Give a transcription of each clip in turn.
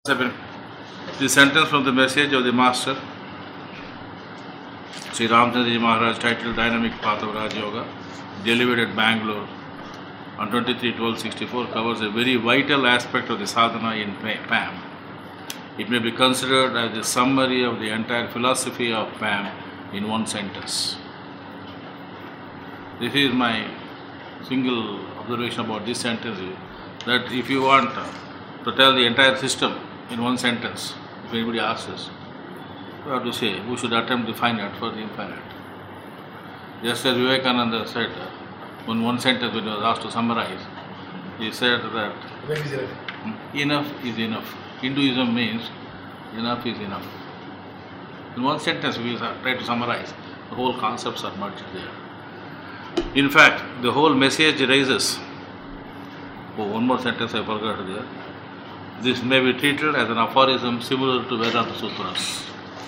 7. The sentence from the message of the Master, Sri Ramchandra Maharaj, titled Dynamic Path of Raj Yoga, delivered at Bangalore on 23/12/64, covers a very vital aspect of the sadhana in PAM. It may be considered as a summary of the entire philosophy of PAM in one sentence. This is my single observation about this sentence, that if you want to tell the entire system in one sentence, if anybody asks us, you have to say, we should attempt the finite for the infinite. Just as Vivekananda said, in one sentence when he was asked to summarize, he said that enough is enough. Hinduism means enough is enough. In one sentence we try to summarize, the whole concepts are merged there. In fact, the whole message raises, one more sentence I forgot there. This may be treated as an aphorism similar to Vedanta Sutras.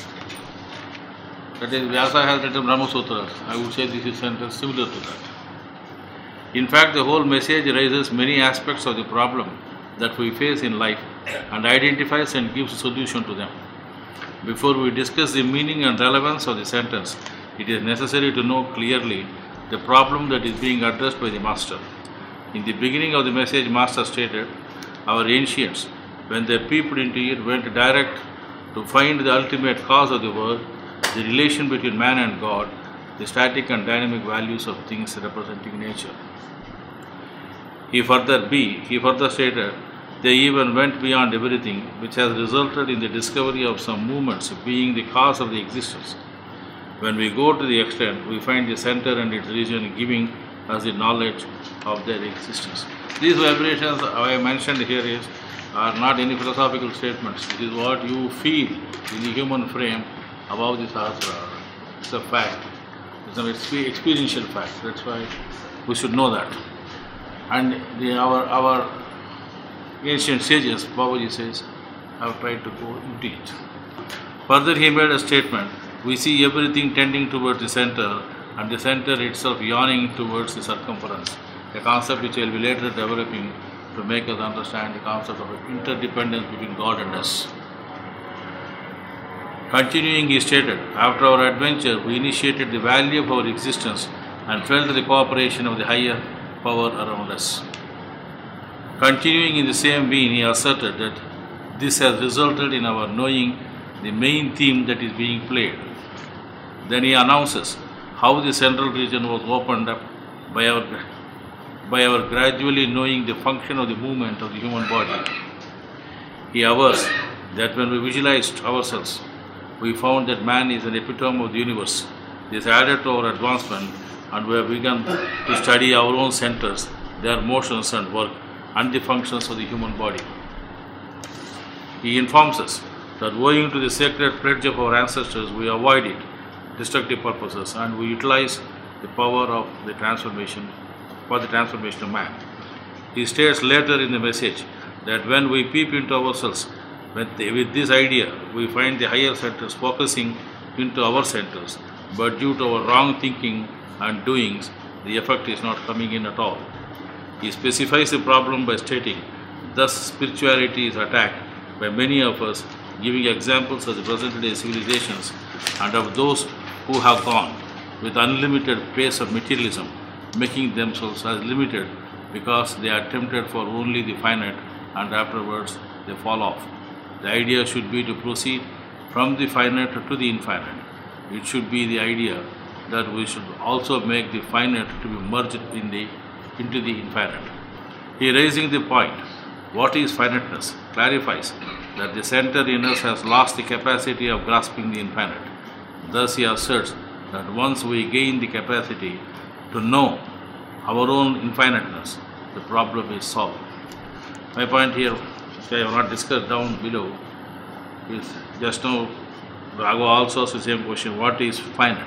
That is, Vyasa has written Brahma Sutras. I would say this is a sentence similar to that. In fact, the whole message raises many aspects of the problem that we face in life and identifies and gives a solution to them. Before we discuss the meaning and relevance of the sentence, it is necessary to know clearly the problem that is being addressed by the Master. In the beginning of the message, Master stated, our ancients, when they peeped into it, went direct to find the ultimate cause of the world, the relation between man and God, the static and dynamic values of things representing nature. He further stated, they even went beyond everything, which has resulted in the discovery of some movements being the cause of the existence. When we go to the extent, we find the center and its region giving us the knowledge of their existence. These vibrations I mentioned here are not any philosophical statements. It is what you feel in the human frame above the Sahasrara. It's a fact. It's an experiential fact. That's why we should know that. And our ancient sages, Babaji says, have tried to go into it. Further, he made a statement, we see everything tending towards the center and the center itself yawning towards the circumference, a concept which I will be later developing to make us understand the concept of interdependence between God and us. Continuing, he stated, after our adventure, we initiated the value of our existence and felt the cooperation of the higher power around us. Continuing in the same vein, he asserted that this has resulted in our knowing the main theme that is being played. Then he announces how the central region was opened up by our gradually knowing the function of the movement of the human body. He avers that when we visualized ourselves, we found that man is an epitome of the universe. This added to our advancement, and we have begun to study our own centers, their motions and work, and the functions of the human body. He informs us that owing to the sacred pledge of our ancestors, we avoided destructive purposes and we utilize the power of the transformation for the transformation of man. He states later in the message that when we peep into ourselves with this idea, we find the higher centers focusing into our centers, but due to our wrong thinking and doings, the effect is not coming in at all. He specifies the problem by stating, thus spirituality is attacked by many of us, giving examples of the present-day civilizations and of those who have gone with unlimited pace of materialism, making themselves as limited because they are tempted for only the finite and afterwards they fall off. The idea should be to proceed from the finite to the infinite. It should be the idea that we should also make the finite to be merged into the infinite. He raising the point, what is finiteness, clarifies that the center in us has lost the capacity of grasping the infinite. Thus he asserts that once we gain the capacity to know our own infiniteness, the problem is solved. My point here, which I have not discussed down below, is just now Raghu also asks the same question, what is finite?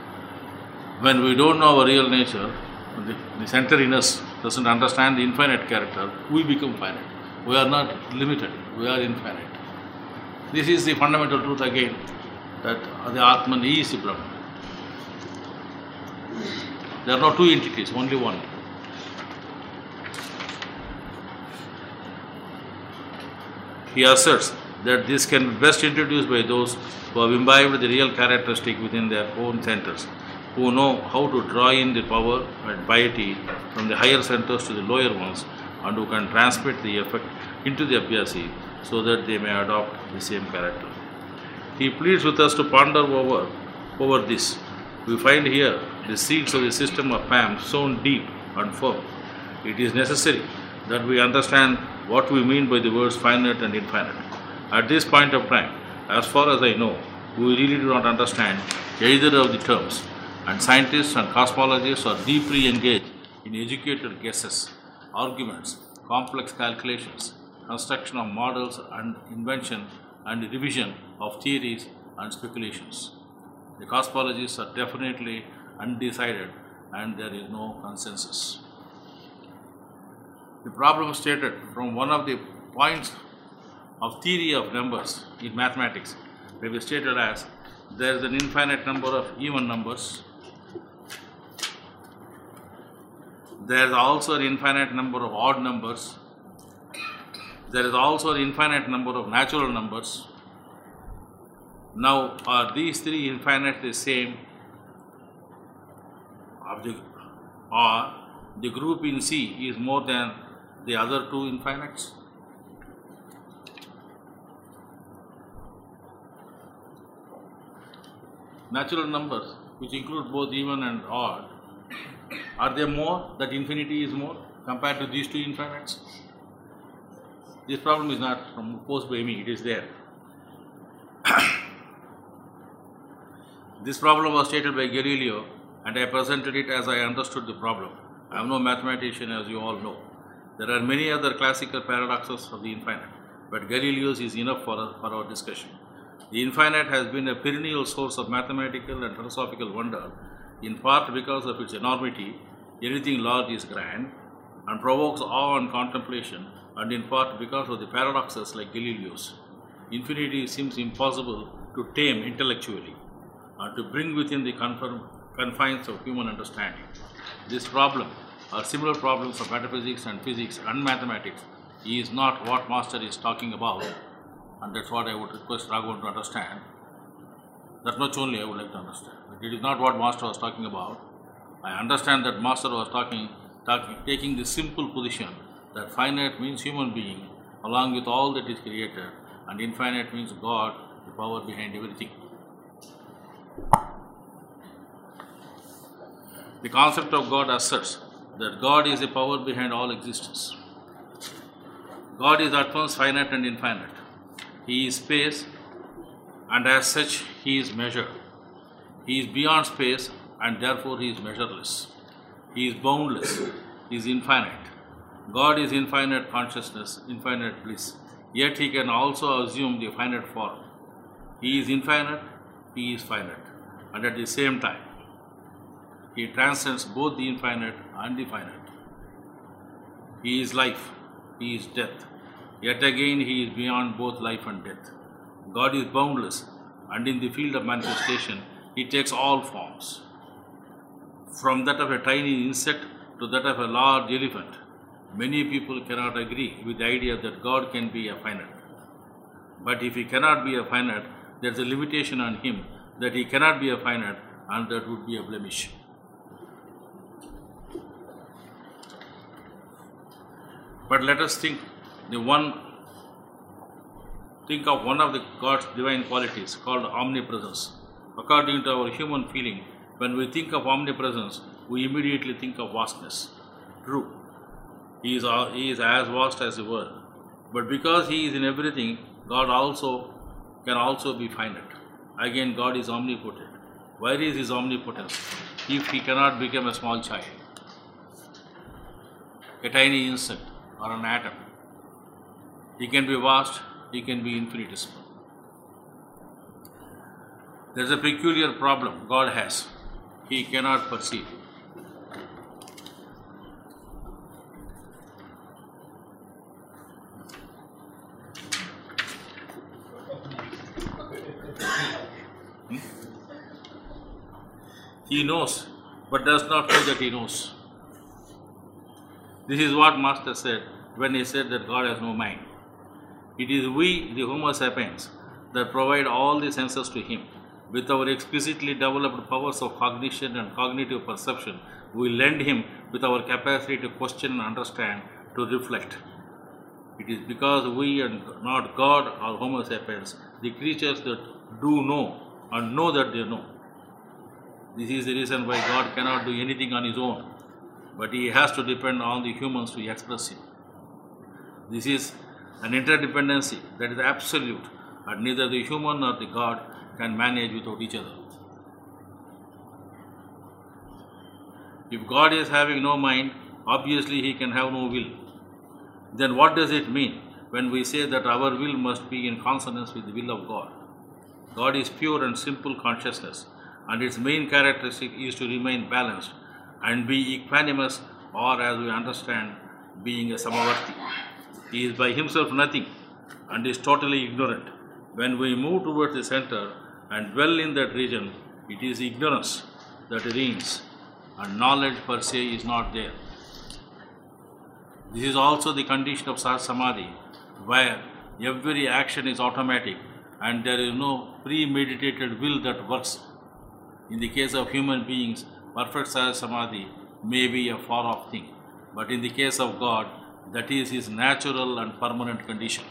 When we don't know our real nature, the center in us doesn't understand the infinite character, we become finite. We are not limited, we are infinite. This is the fundamental truth again, that the Atman is the Brahman. There are no two entities, only one. He asserts that this can be best introduced by those who have imbibed the real characteristic within their own centers, who know how to draw in the power and piety from the higher centers to the lower ones, and who can transmit the effect into the Abhyasi so that they may adopt the same character. He pleads with us to ponder over this. We find here the seeds of the system of PAM sown deep and firm. It is necessary that we understand what we mean by the words finite and infinite. At this point of time, as far as I know, we really do not understand either of the terms, and scientists and cosmologists are deeply engaged in educated guesses, arguments, complex calculations, construction of models, and invention and revision of theories and speculations. The cosmologists are definitely undecided and there is no consensus. The problem stated from one of the points of theory of numbers in mathematics may be stated as there is an infinite number of even numbers. There is also an infinite number of odd numbers. There is also an infinite number of natural numbers. Now, are these three infinite the same? Or the group in C is more than the other two infinites? Natural numbers, which include both even and odd, are they more, that infinity is more compared to these two infinites? This problem is not posed by me, it is there. This problem was stated by Galileo and I presented it as I understood the problem. I am no mathematician, as you all know. There are many other classical paradoxes of the infinite, but Galileo's is enough for our discussion. The infinite has been a perennial source of mathematical and philosophical wonder, in part because of its enormity. Anything large is grand and provokes awe and contemplation, and in part because of the paradoxes like Galileo's. Infinity seems impossible to tame intellectually and to bring within the confines of human understanding. This problem, or similar problems of metaphysics and physics and mathematics, is not what Master is talking about, and that's what I would request Raghavan to understand. That much only I would like to understand. But it is not what Master was talking about. I understand that Master was taking the simple position that finite means human being along with all that is created, and infinite means God, the power behind everything. The concept of God asserts that God is the power behind all existence. God is at once finite and infinite. He is space, and as such He is measured. He is beyond space, and therefore He is measureless. He is boundless. He is infinite. God is infinite consciousness, infinite bliss. Yet He can also assume the finite form. He is infinite, He is finite, and at the same time, He transcends both the infinite and the finite. He is life, He is death. Yet again, He is beyond both life and death. God is boundless, and in the field of manifestation, He takes all forms. From that of a tiny insect to that of a large elephant, many people cannot agree with the idea that God can be a finite. But if He cannot be a finite, there is a limitation on Him that He cannot be a finite, and that would be a blemish. But let us think of one of the God's divine qualities called omnipresence. According to our human feeling, when we think of omnipresence, we immediately think of vastness. True, He is as vast as the world. But because He is in everything, God can also be finite. Again, God is omnipotent. Where is His omnipotence if He cannot become a small child, a tiny insect, or an atom? He can be vast, He can be infinitesimal. There is a peculiar problem God has. He cannot perceive. He knows, but does not know that He knows. This is what Master said when he said that God has no mind. It is we, the Homo sapiens, that provide all the senses to him. With our exquisitely developed powers of cognition and cognitive perception, we lend him with our capacity to question and understand, to reflect. It is because we and not God or Homo sapiens, the creatures that do know and know that they know. This is the reason why God cannot do anything on his own, but he has to depend on the humans to express him. This is an interdependency that is absolute, and neither the human nor the God can manage without each other. If God is having no mind, obviously he can have no will. Then what does it mean when we say that our will must be in consonance with the will of God? God is pure and simple consciousness, and its main characteristic is to remain balanced and be equanimous, or as we understand, being a Samavarti. He is by himself nothing and is totally ignorant. When we move towards the center and dwell in that region, it is ignorance that reigns, and knowledge per se is not there. This is also the condition of Samadhi, where every action is automatic and there is no premeditated will that works. In the case of human beings, perfect Samadhi may be a far off thing, but in the case of God, that is his natural and permanent condition.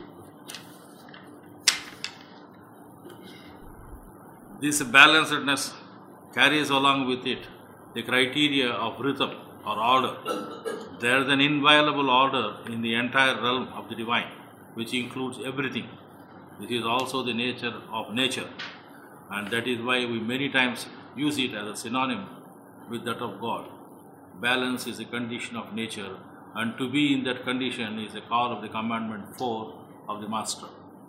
This balancedness carries along with it the criteria of rhythm or order. There is an inviolable order in the entire realm of the divine, which includes everything. This is also the nature of nature, and that is why we many times use it as a synonym with that of God. Balance is a condition of nature, and to be in that condition is a call of the commandment 4 of the Master.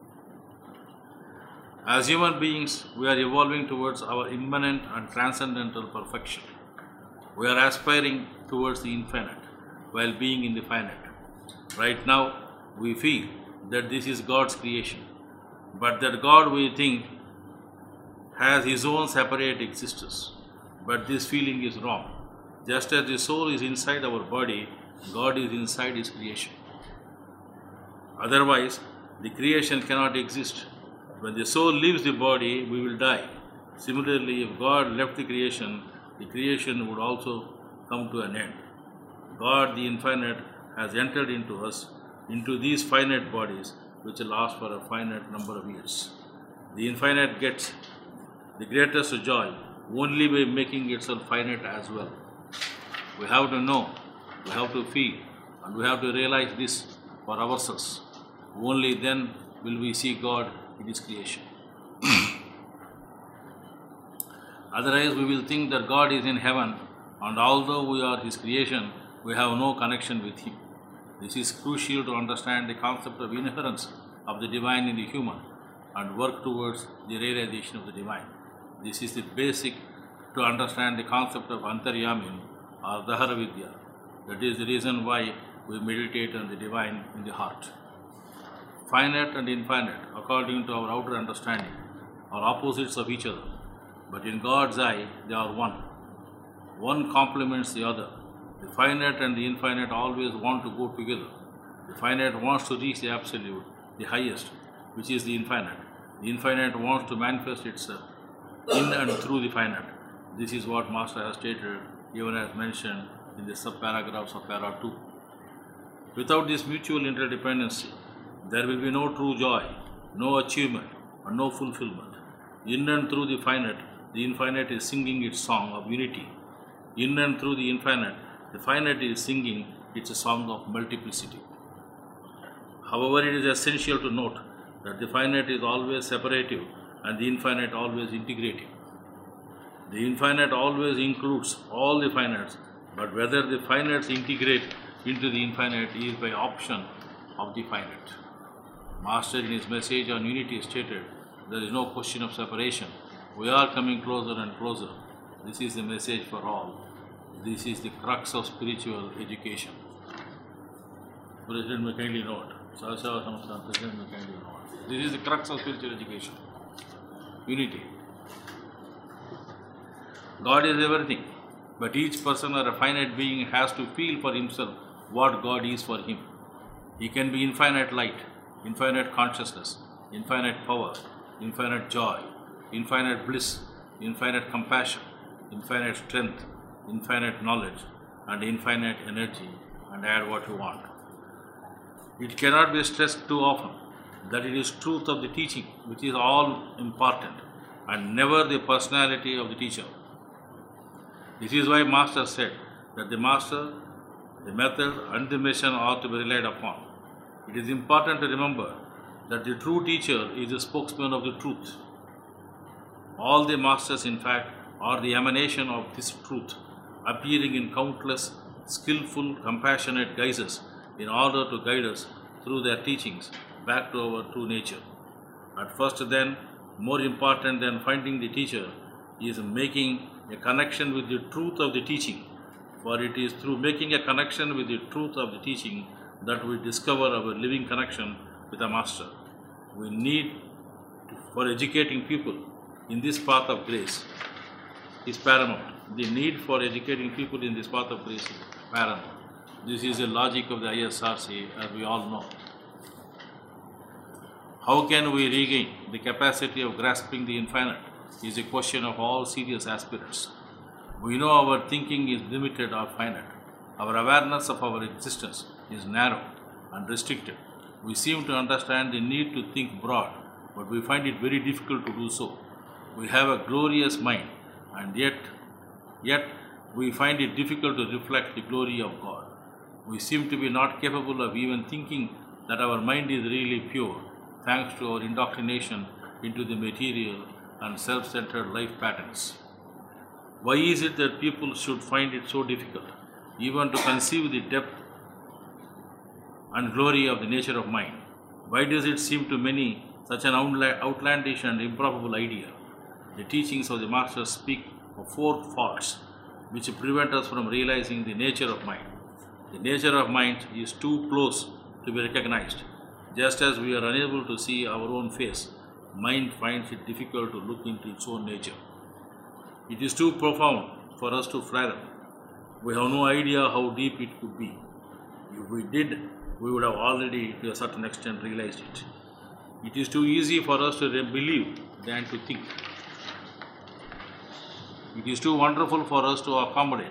As human beings, we are evolving towards our immanent and transcendental perfection. We are aspiring towards the infinite while being in the finite. Right now, we feel that this is God's creation, but that God, we think, has his own separate existence. But this feeling is wrong. Just as the soul is inside our body, God is inside his creation. Otherwise, the creation cannot exist. When the soul leaves the body, we will die. Similarly, if God left the creation would also come to an end. God, the infinite, has entered into us, into these finite bodies, which last for a finite number of years. The infinite gets the greatest joy only by making itself finite as well. We have to know, we have to feel, and we have to realize this for ourselves. Only then will we see God in his creation. Otherwise, we will think that God is in heaven, and although we are his creation, we have no connection with him. This is crucial to understand the concept of inherence of the divine in the human and work towards the realization of the divine. This is the basic to understand the concept of Antaryamin or Dahara Vidya. That is the reason why we meditate on the divine in the heart. Finite and infinite, according to our outer understanding, are opposites of each other, but in God's eye, they are one. One complements the other. The finite and the infinite always want to go together. The finite wants to reach the absolute, the highest, which is the infinite. The infinite wants to manifest itself in and through the finite. This is what Master has stated, even as mentioned in the sub-paragraphs of Para 2. Without this mutual interdependency, there will be no true joy, no achievement, and no fulfillment. In and through the infinite is singing its song of unity. In and through the finite is singing its song of multiplicity. However, it is essential to note that the finite is always separative and the infinite always integrative. The infinite always includes all the finites, but whether the finites integrate into the infinite is by option of the finite. Master in his message on unity stated, there is no question of separation. We are coming closer and closer. This is the message for all. This is the crux of spiritual education. President may kindly note. Sahasrara Samasthan President may kindly note. This is the crux of spiritual education. Unity. God is everything, but each person or a finite being has to feel for himself what God is for him. He can be infinite light, infinite consciousness, infinite power, infinite joy, infinite bliss, infinite compassion, infinite strength, infinite knowledge, and infinite energy, and add what you want. It cannot be stressed too often that it is truth of the teaching which is all important, and never the personality of the teacher. This is why Master said that the Master, the method, and the mission are to be relied upon. It is important to remember that the true teacher is the spokesman of the truth. All the Masters, in fact, are the emanation of this truth, appearing in countless, skillful, compassionate guises in order to guide us through their teachings back to our true nature. At first, then, more important than finding the teacher is making a connection with the truth of the teaching, for it is through making a connection with the truth of the teaching that we discover our living connection with the Master. We need, for educating people in this path of grace, is paramount. The need for educating people in this path of grace is paramount. This is the logic of the ISRC, as we all know. How can we regain the capacity of grasping the infinite is a question of all serious aspirants. We know our thinking is limited or finite. Our awareness of our existence is narrow and restricted. We seem to understand the need to think broad, but we find it very difficult to do so. We have a glorious mind, and yet we find it difficult to reflect the glory of God. We seem to be not capable of even thinking that our mind is really pure, thanks to our indoctrination into the material and self-centered life patterns. Why is it that people should find it so difficult, even to conceive the depth and glory of the nature of mind? Why does it seem to many such an outlandish and improbable idea? The teachings of the Masters speak of 4 faults which prevent us from realizing the nature of mind. The nature of mind is too close to be recognized. Just as we are unable to see our own face, mind finds it difficult to look into its own nature. It is too profound for us to fathom. We have no idea how deep it could be. If we did, we would have already, to a certain extent, realized it. It is too easy for us to believe than to think. It is too wonderful for us to accommodate.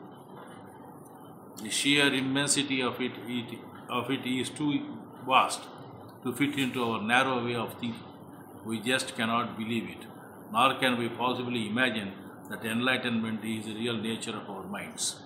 The sheer immensity of it is too vast to fit into our narrow way of thinking. We just cannot believe it, nor can we possibly imagine that enlightenment is the real nature of our minds.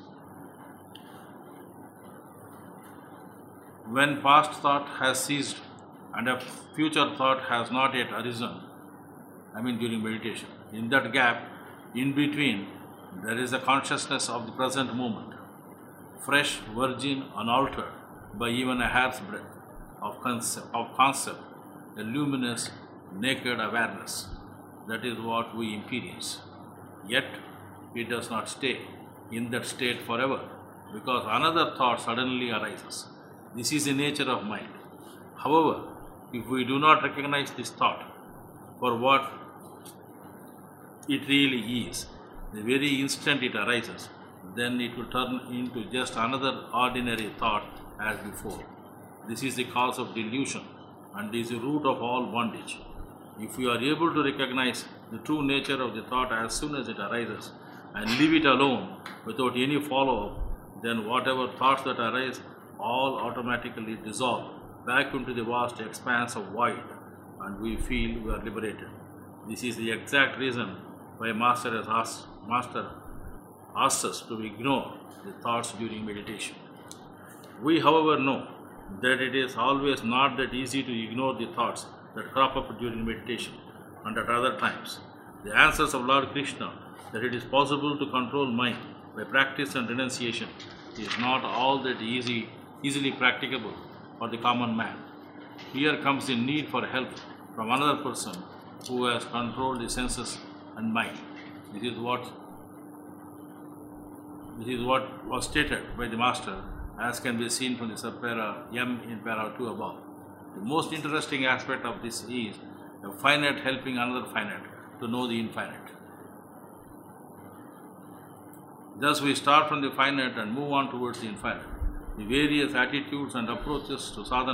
When past thought has ceased and a future thought has not yet arisen, during meditation, in that gap, in between, there is a consciousness of the present moment, fresh, virgin, unaltered by even a hair's breadth of concept, a luminous, naked awareness. That is what we experience. Yet, it does not stay in that state forever, because another thought suddenly arises. This is the nature of mind. However, if we do not recognize this thought for what it really is, the very instant it arises, then it will turn into just another ordinary thought as before. This is the cause of delusion and is the root of all bondage. If we are able to recognize the true nature of the thought as soon as it arises and leave it alone without any follow-up, then whatever thoughts that arise all automatically dissolve back into the vast expanse of void, and we feel we are liberated. This is the exact reason why Master has asked us to ignore the thoughts during meditation. We, however, know that it is always not that easy to ignore the thoughts that crop up during meditation and at other times. The answers of Lord Krishna that it is possible to control mind by practice and renunciation is not all that easily practicable for the common man. Here comes the need for help from another person who has controlled the senses and mind. This is what was stated by the Master, as can be seen from the subpara M in para 2 above. The most interesting aspect of this is a finite helping another finite to know the infinite. Thus we start from the finite and move on towards the infinite. The various attitudes and approaches to sadhana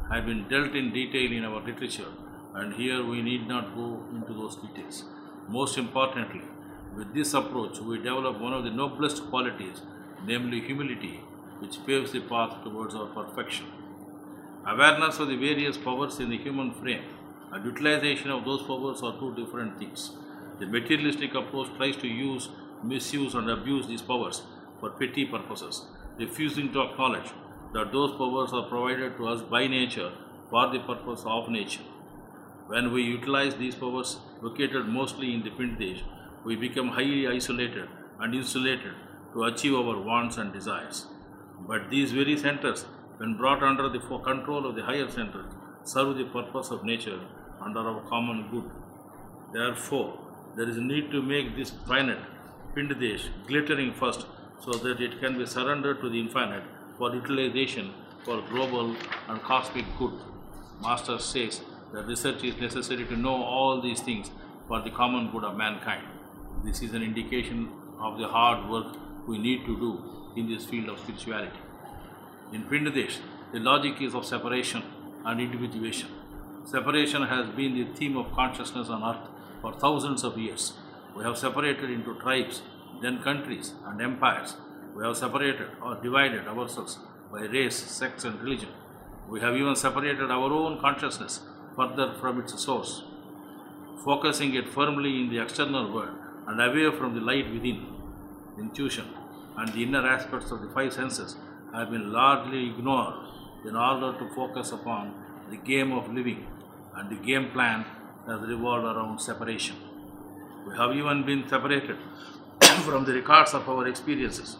have been dealt in detail in our literature, and here we need not go into those details. Most importantly, with this approach, we develop one of the noblest qualities, namely humility, which paves the path towards our perfection. Awareness of the various powers in the human frame and utilization of those powers are two different things. The materialistic approach tries to use, misuse, and abuse these powers for petty purposes, refusing to acknowledge that those powers are provided to us by nature for the purpose of nature. When we utilize these powers, located mostly in the Pindadesh, we become highly isolated and insulated to achieve our wants and desires. But these very centers, when brought under the control of the higher centers, serve the purpose of nature and are our common good. Therefore, there is a need to make this planet, Pindadesh, glittering first, so that it can be surrendered to the infinite for utilization for global and cosmic good. Master says that research is necessary to know all these things for the common good of mankind. This is an indication of the hard work we need to do in this field of spirituality. In Pindadesh, the logic is of separation and individuation. Separation has been the theme of consciousness on earth for thousands of years. We have separated into tribes, then countries and empires. We have separated or divided ourselves by race, sex and religion. We have even separated our own consciousness further from its source, focusing it firmly in the external world and away from the light within. Intuition and the inner aspects of the five senses have been largely ignored in order to focus upon the game of living, and the game plan has revolved around separation. We have even been separated from the records of our experiences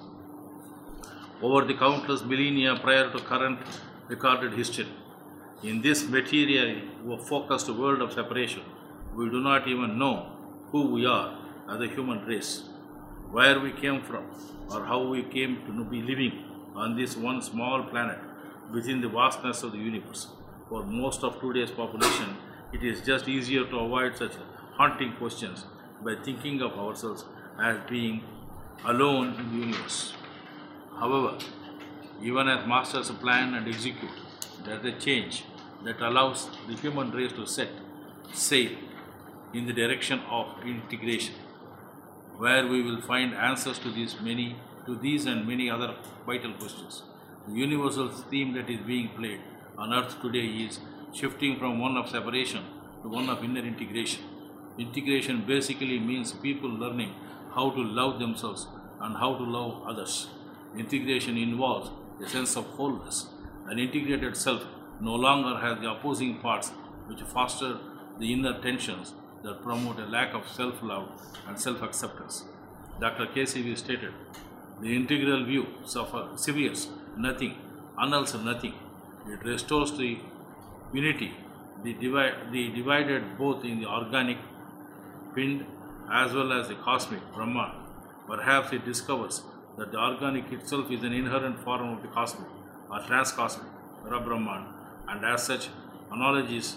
over the countless millennia prior to current recorded history. In this materially focused world of separation, we do not even know who we are as a human race, where we came from, or how we came to be living on this one small planet within the vastness of the universe. For most of today's population, it is just easier to avoid such haunting questions by thinking of ourselves as being alone in the universe. However, even as masters plan and execute, there is a change that allows the human race to set sail in the direction of integration, where we will find answers to these and many other vital questions. The universal theme that is being played on earth today is shifting from one of separation to one of inner integration. Integration basically means people learning how to love themselves and how to love others. Integration involves a sense of wholeness. An integrated self no longer has the opposing parts which foster the inner tensions that promote a lack of self-love and self-acceptance. Dr. KCV stated, the integral view severes nothing, annuls nothing. It restores the unity, the divided both in the organic Pind as well as the cosmic Brahman. Perhaps it discovers that the organic itself is an inherent form of the cosmic or transcosmic Brahman, and as such analogies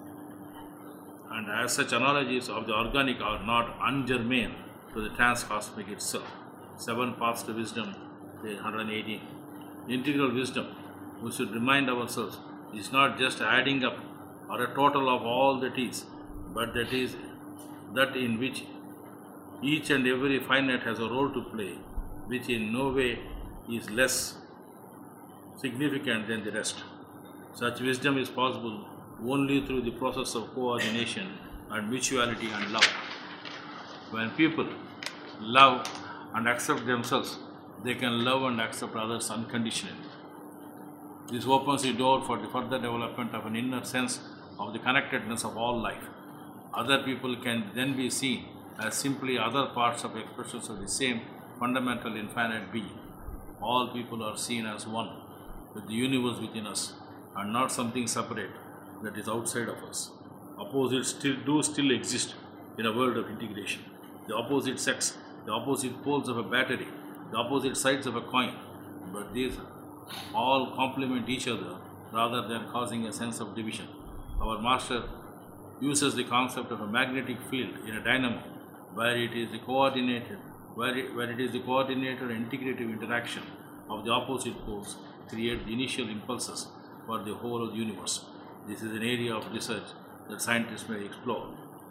of the organic are not ungermane to the transcosmic itself. 7 Paths to Wisdom, page 118. Integral wisdom, we should remind ourselves, is not just adding up or a total of all that is, but that in which each and every finite has a role to play, which in no way is less significant than the rest. Such wisdom is possible only through the process of coordination and mutuality and love. When people love and accept themselves, they can love and accept others unconditionally. This opens the door for the further development of an inner sense of the connectedness of all life. Other people can then be seen as simply other parts of expressions of the same fundamental infinite being. All people are seen as one with the universe within us and not something separate that is outside of us. Opposites still exist in a world of integration. The opposite sex, the opposite poles of a battery, the opposite sides of a coin, but these all complement each other rather than causing a sense of division. Our master uses the concept of a magnetic field in a dynamo where it is the coordinated and integrative interaction of the opposite poles create the initial impulses for the whole of the universe. This is an area of research that scientists may explore.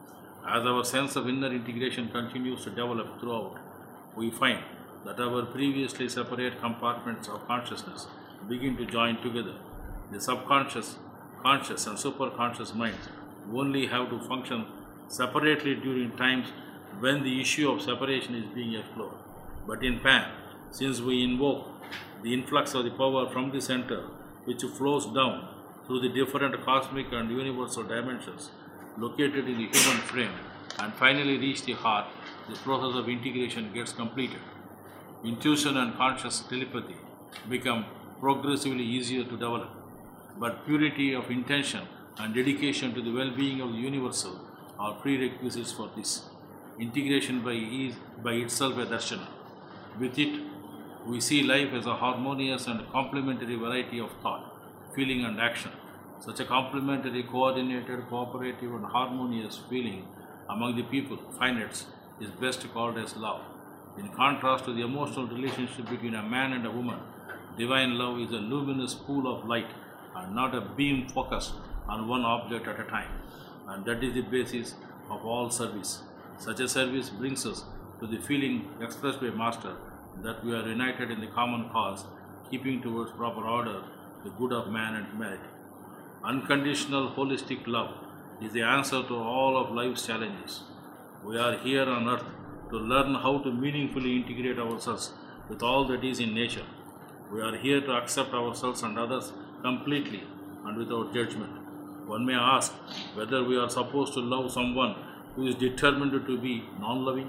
As our sense of inner integration continues to develop throughout, we find that our previously separate compartments of consciousness begin to join together. The subconscious, conscious and superconscious minds only have to function separately during times when the issue of separation is being explored. But in Pan, since we invoke the influx of the power from the center, which flows down through the different cosmic and universal dimensions located in the human frame and finally reach the heart, the process of integration gets completed. Intuition and conscious telepathy become progressively easier to develop, but purity of intention and dedication to the well-being of the universal are prerequisites for this. Integration is by itself a darshana. With it, we see life as a harmonious and complementary variety of thought, feeling and action. Such a complementary, coordinated, cooperative and harmonious feeling among the people, finites, is best called as love. In contrast to the emotional relationship between a man and a woman, divine love is a luminous pool of light and not a beam focused on one object at a time. And that is the basis of all service. Such a service brings us to the feeling expressed by Master that we are united in the common cause, keeping towards proper order the good of man and humanity. Unconditional holistic love is the answer to all of life's challenges. We are here on earth to learn how to meaningfully integrate ourselves with all that is in nature. We are here to accept ourselves and others completely and without judgment. One may ask whether we are supposed to love someone who is determined to be non-loving.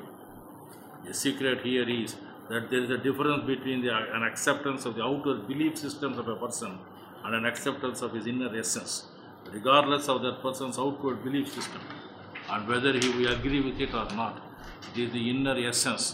The secret here is that there is a difference between an acceptance of the outer belief systems of a person and an acceptance of his inner essence, regardless of that person's outward belief system, and whether we agree with it or not. It is the inner essence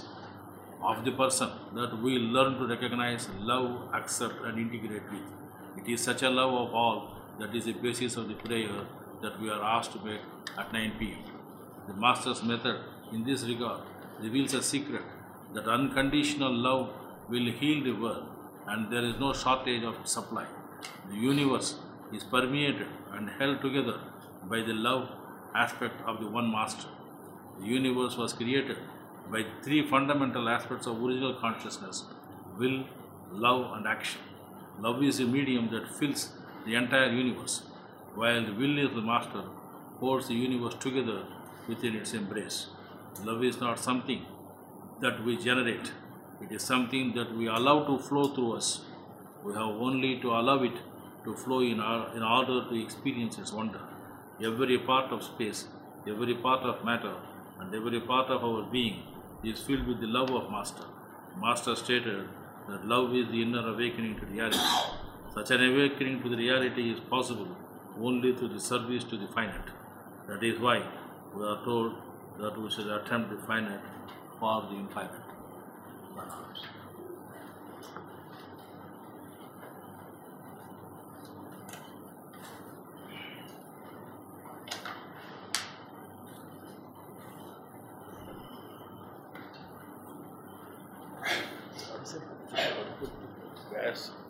of the person that we learn to recognize, love, accept and integrate with. It is such a love of all that is the basis of the prayer that we are asked to make at 9 p.m. The Master's method in this regard reveals a secret that unconditional love will heal the world and there is no shortage of supply. The universe is permeated and held together by the love aspect of the one Master. The universe was created by three fundamental aspects of original consciousness: will, love and action. Love is a medium that fills the entire universe, while the will is the Master holds the universe together within its embrace. Love is not something that we generate, it is something that we allow to flow through us. We have only to allow it to flow in order to experience its wonder. Every part of space, every part of matter, and every part of our being is filled with the love of Master. Master stated that love is the inner awakening to reality. Such an awakening to the reality is possible only through the service to the finite. That is why we are told that we should attempt the finite for the infinite. Yes.